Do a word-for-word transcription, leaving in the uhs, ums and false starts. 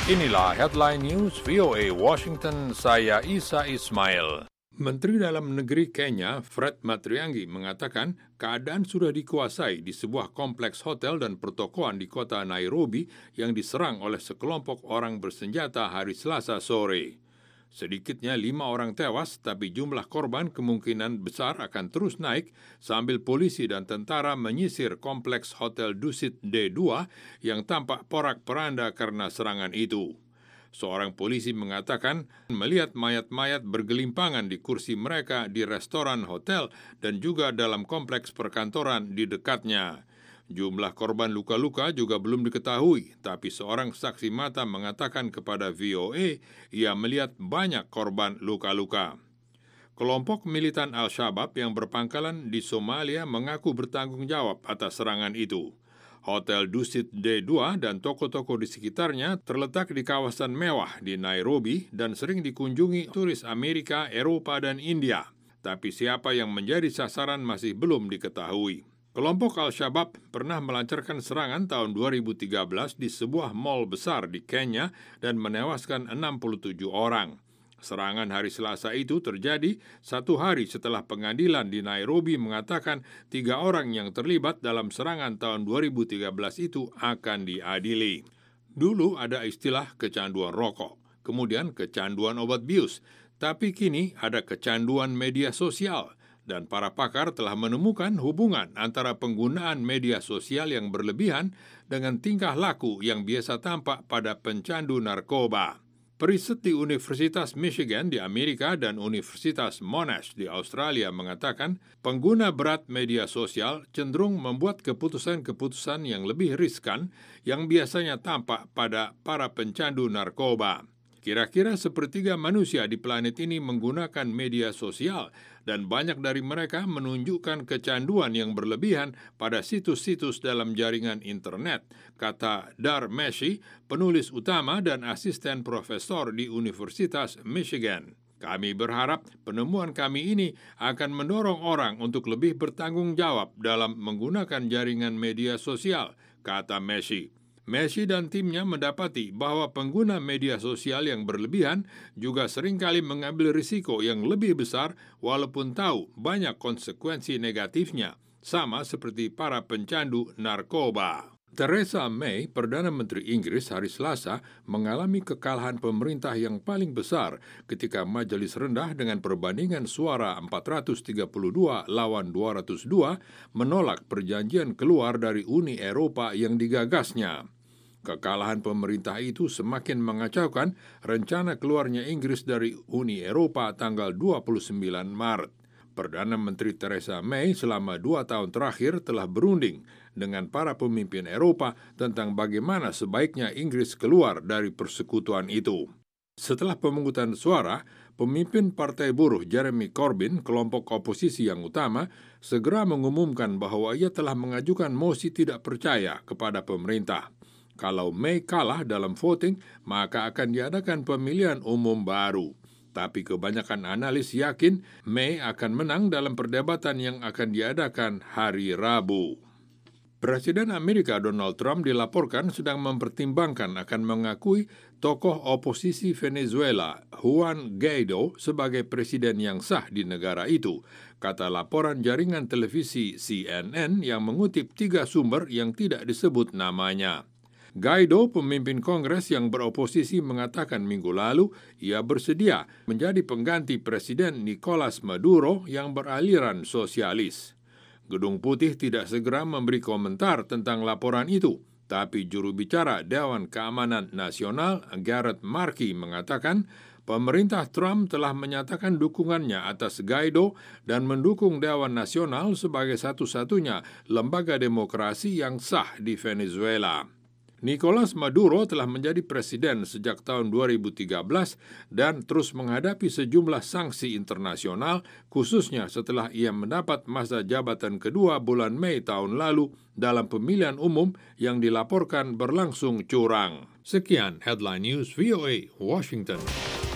Inilah headline news V O A Washington, saya Isa Ismail. Menteri Dalam Negeri Kenya, Fred Matiang'i, mengatakan keadaan sudah dikuasai di sebuah kompleks hotel dan pertokoan di kota Nairobi yang diserang oleh sekelompok orang bersenjata hari Selasa sore. Sedikitnya lima orang tewas, tapi jumlah korban kemungkinan besar akan terus naik sambil polisi dan tentara menyisir kompleks Hotel Dusit D dua yang tampak porak-poranda karena serangan itu. Seorang polisi mengatakan melihat mayat-mayat bergelimpangan di kursi mereka di restoran hotel dan juga dalam kompleks perkantoran di dekatnya. Jumlah korban luka-luka juga belum diketahui, tapi seorang saksi mata mengatakan kepada V O A ia melihat banyak korban luka-luka. Kelompok militan Al-Shabaab yang berpangkalan di Somalia mengaku bertanggung jawab atas serangan itu. Hotel Dusit D dua dan toko-toko di sekitarnya terletak di kawasan mewah di Nairobi dan sering dikunjungi turis Amerika, Eropa, dan India. Tapi siapa yang menjadi sasaran masih belum diketahui. Kelompok Al-Shabaab pernah melancarkan serangan tahun dua ribu tiga belas di sebuah mal besar di Kenya dan menewaskan enam puluh tujuh orang. Serangan hari Selasa itu terjadi satu hari setelah pengadilan di Nairobi mengatakan tiga orang yang terlibat dalam serangan tahun dua ribu tiga belas itu akan diadili. Dulu ada istilah kecanduan rokok, kemudian kecanduan obat bius, tapi kini ada kecanduan media sosial. Dan para pakar telah menemukan hubungan antara penggunaan media sosial yang berlebihan dengan tingkah laku yang biasa tampak pada pencandu narkoba. Periset di Universitas Michigan di Amerika dan Universitas Monash di Australia mengatakan pengguna berat media sosial cenderung membuat keputusan-keputusan yang lebih riskan yang biasanya tampak pada para pencandu narkoba. Kira-kira sepertiga manusia di planet ini menggunakan media sosial dan banyak dari mereka menunjukkan kecanduan yang berlebihan pada situs-situs dalam jaringan internet, kata Dar Meshi, penulis utama dan asisten profesor di Universitas Michigan. Kami berharap penemuan kami ini akan mendorong orang untuk lebih bertanggung jawab dalam menggunakan jaringan media sosial, kata Meshi. Meshi dan timnya mendapati bahwa pengguna media sosial yang berlebihan juga seringkali mengambil risiko yang lebih besar walaupun tahu banyak konsekuensi negatifnya, sama seperti para pencandu narkoba. Theresa May, Perdana Menteri Inggris hari Selasa, mengalami kekalahan pemerintah yang paling besar ketika majelis rendah dengan perbandingan suara empat ratus tiga puluh dua lawan dua ratus dua menolak perjanjian keluar dari Uni Eropa yang digagasnya. Kekalahan pemerintah itu semakin mengacaukan rencana keluarnya Inggris dari Uni Eropa tanggal dua puluh sembilan Maret. Perdana Menteri Theresa May selama dua tahun terakhir telah berunding dengan para pemimpin Eropa tentang bagaimana sebaiknya Inggris keluar dari persekutuan itu. Setelah pemungutan suara, pemimpin Partai Buruh Jeremy Corbyn, kelompok oposisi yang utama, segera mengumumkan bahwa ia telah mengajukan mosi tidak percaya kepada pemerintah. Kalau May kalah dalam voting, maka akan diadakan pemilihan umum baru. Tapi kebanyakan analis yakin May akan menang dalam perdebatan yang akan diadakan hari Rabu. Presiden Amerika Donald Trump dilaporkan sedang mempertimbangkan akan mengakui tokoh oposisi Venezuela, Juan Guaido, sebagai presiden yang sah di negara itu, kata laporan jaringan televisi C N N yang mengutip tiga sumber yang tidak disebut namanya. Guaido, pemimpin Kongres yang beroposisi, mengatakan minggu lalu ia bersedia menjadi pengganti Presiden Nicolas Maduro yang beraliran sosialis. Gedung Putih tidak segera memberi komentar tentang laporan itu, tapi juru bicara Dewan Keamanan Nasional Gareth Markey mengatakan pemerintah Trump telah menyatakan dukungannya atas Guaido dan mendukung Dewan Nasional sebagai satu-satunya lembaga demokrasi yang sah di Venezuela. Nicolas Maduro telah menjadi presiden sejak tahun dua ribu tiga belas dan terus menghadapi sejumlah sanksi internasional, khususnya setelah ia mendapat masa jabatan kedua bulan Mei tahun lalu dalam pemilihan umum yang dilaporkan berlangsung curang. Sekian Headline News V O A Washington.